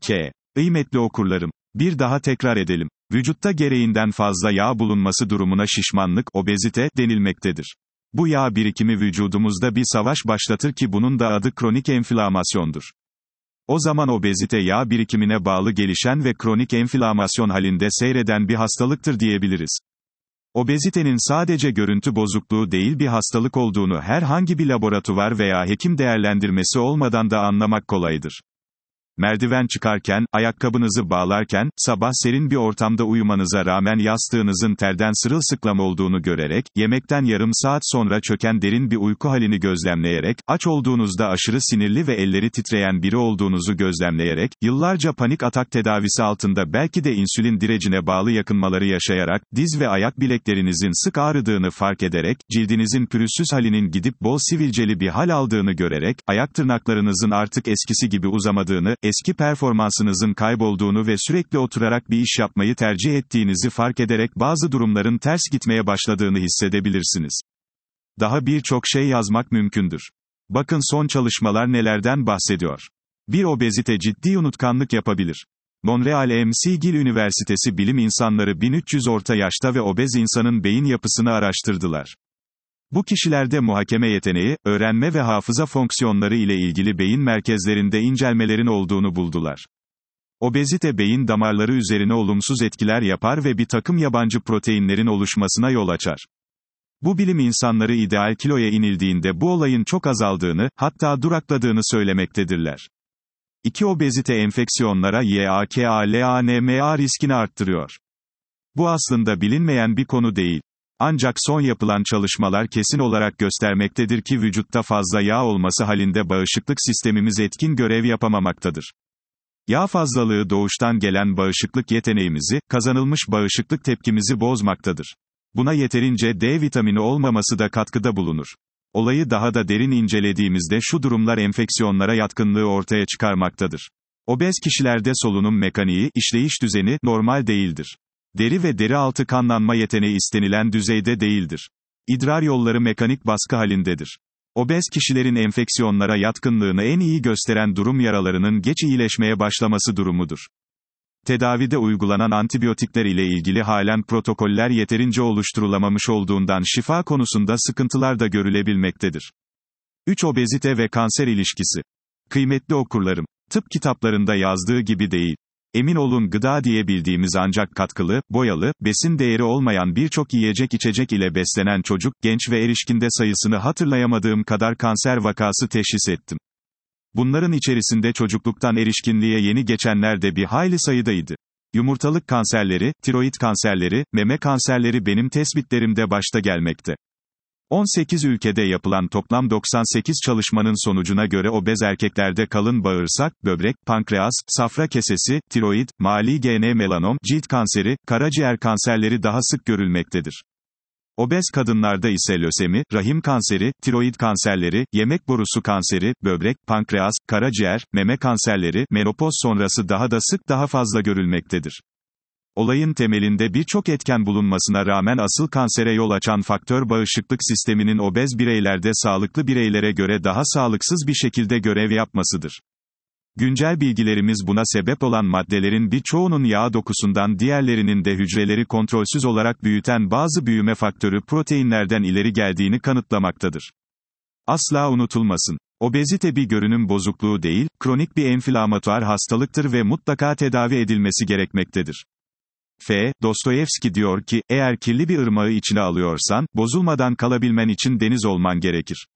Kıymetli okurlarım, bir daha tekrar edelim. Vücutta gereğinden fazla yağ bulunması durumuna şişmanlık, obezite, denilmektedir. Bu yağ birikimi vücudumuzda bir savaş başlatır ki bunun da adı kronik enflamasyondur. O zaman obezite yağ birikimine bağlı gelişen ve kronik enflamasyon halinde seyreden bir hastalıktır diyebiliriz. Obezitenin sadece görüntü bozukluğu değil bir hastalık olduğunu herhangi bir laboratuvar veya hekim değerlendirmesi olmadan da anlamak kolaydır. Merdiven çıkarken, ayakkabınızı bağlarken, sabah serin bir ortamda uyumanıza rağmen yastığınızın terden sırılsıklam olduğunu görerek, yemekten yarım saat sonra çöken derin bir uyku halini gözlemleyerek, aç olduğunuzda aşırı sinirli ve elleri titreyen biri olduğunuzu gözlemleyerek, yıllarca panik atak tedavisi altında belki de insülin direcine bağlı yakınmaları yaşayarak, diz ve ayak bileklerinizin sık ağrıdığını fark ederek, cildinizin pürüzsüz halinin gidip bol sivilceli bir hal aldığını görerek, ayak tırnaklarınızın artık eskisi gibi uzamadığını, eski performansınızın kaybolduğunu ve sürekli oturarak bir iş yapmayı tercih ettiğinizi fark ederek bazı durumların ters gitmeye başladığını hissedebilirsiniz. Daha birçok şey yazmak mümkündür. Bakın son çalışmalar nelerden bahsediyor. Bir obezite ciddi unutkanlık yapabilir. Montreal McGill Üniversitesi bilim insanları 1300 orta yaşta ve obez insanın beyin yapısını araştırdılar. Bu kişilerde muhakeme yeteneği, öğrenme ve hafıza fonksiyonları ile ilgili beyin merkezlerinde incelmelerin olduğunu buldular. Obezite beyin damarları üzerine olumsuz etkiler yapar ve bir takım yabancı proteinlerin oluşmasına yol açar. Bu bilim insanları ideal kiloya inildiğinde bu olayın çok azaldığını, hatta durakladığını söylemektedirler. Obezite enfeksiyonlara YAKALANMA riskini arttırıyor. Bu aslında bilinmeyen bir konu değil. Ancak son yapılan çalışmalar kesin olarak göstermektedir ki vücutta fazla yağ olması halinde bağışıklık sistemimiz etkin görev yapamamaktadır. Yağ fazlalığı doğuştan gelen bağışıklık yeteneğimizi, kazanılmış bağışıklık tepkimizi bozmaktadır. Buna yeterince D vitamini olmaması da katkıda bulunur. Olayı daha da derin incelediğimizde şu durumlar enfeksiyonlara yatkınlığı ortaya çıkarmaktadır. Obez kişilerde solunum mekaniği, işleyiş düzeni, normal değildir. Deri ve deri altı kanlanma yeteneği istenilen düzeyde değildir. İdrar yolları mekanik baskı halindedir. Obez kişilerin enfeksiyonlara yatkınlığını en iyi gösteren durum yaralarının geç iyileşmeye başlaması durumudur. Tedavide uygulanan antibiyotikler ile ilgili halen protokoller yeterince oluşturulamamış olduğundan şifa konusunda sıkıntılar da görülebilmektedir. 3. Obezite ve kanser ilişkisi. Kıymetli okurlarım, tıp kitaplarında yazdığı gibi değil. Emin olun gıda diye bildiğimiz ancak katkılı, boyalı, besin değeri olmayan birçok yiyecek içecek ile beslenen çocuk, genç ve erişkinde sayısını hatırlayamadığım kadar kanser vakası teşhis ettim. Bunların içerisinde çocukluktan erişkinliğe yeni geçenler de bir hayli sayıdaydı. Yumurtalık kanserleri, tiroid kanserleri, meme kanserleri benim tespitlerimde başta gelmekte. 18 ülkede yapılan toplam 98 çalışmanın sonucuna göre obez erkeklerde kalın bağırsak, böbrek, pankreas, safra kesesi, tiroid, malign melanom, cilt kanseri, karaciğer kanserleri daha sık görülmektedir. Obez kadınlarda ise lösemi, rahim kanseri, tiroid kanserleri, yemek borusu kanseri, böbrek, pankreas, karaciğer, meme kanserleri, menopoz sonrası daha da sık daha fazla görülmektedir. Olayın temelinde birçok etken bulunmasına rağmen asıl kansere yol açan faktör bağışıklık sisteminin obez bireylerde sağlıklı bireylere göre daha sağlıksız bir şekilde görev yapmasıdır. Güncel bilgilerimiz buna sebep olan maddelerin birçoğunun yağ dokusundan diğerlerinin de hücreleri kontrolsüz olarak büyüten bazı büyüme faktörü proteinlerden ileri geldiğini kanıtlamaktadır. Asla unutulmasın. Obezite bir görünüm bozukluğu değil, kronik bir enflamatuar hastalıktır ve mutlaka tedavi edilmesi gerekmektedir. Dostoyevski diyor ki, eğer kirli bir ırmağı içine alıyorsan, bozulmadan kalabilmen için deniz olman gerekir.